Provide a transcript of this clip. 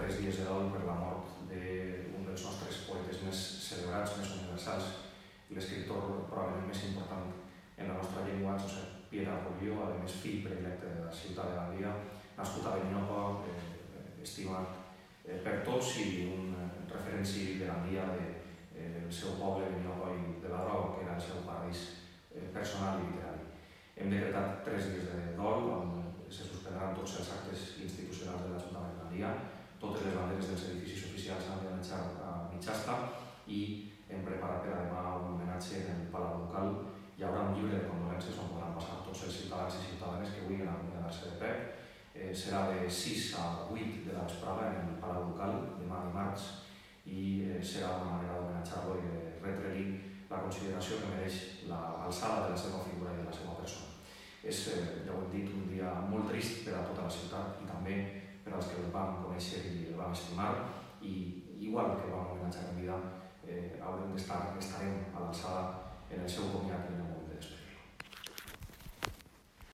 3 dies de dol per la mort d'un dels nostres poetes més celebrats, més universals, l'escriptor probablement més important en la nostra llengua, Josep Pere Rubió, a més fill predilecte de la ciutat de Gandia, nascut a Benlloc, estimat per tots i un referent cívic de Gandia, del seu poble, Benlloc i de la Droga, que era el seu paradís personal i literari. Hem decretat 3 dies de dol, on se suspendran tots els actes institucionals de l'Ajuntament de Gandia, totes les banderes dels edificis oficials s'han de menjar a mitjasta i hem preparat per a demà un homenatge en el Palau Ducal. Hi haurà un llibre de condolències on podran passar tots els ciutadans i ciutadanes que vulguin acomiadar-se de peu. Serà de 6 a 8 de la vesprada en el Palau Ducal, demà dimarts, i serà una manera d'homenatjar-lo i de retre-li la consideració que mereix l'alçada de la seva figura i de la seva persona. És, ja ho hem dit, un dia molt trist per a tota la ciutat i també per als que el vam conèixer i el vam estimar, i igual que el vam homenatjar en vida, estarem a l'alçada en el seu comiat i en el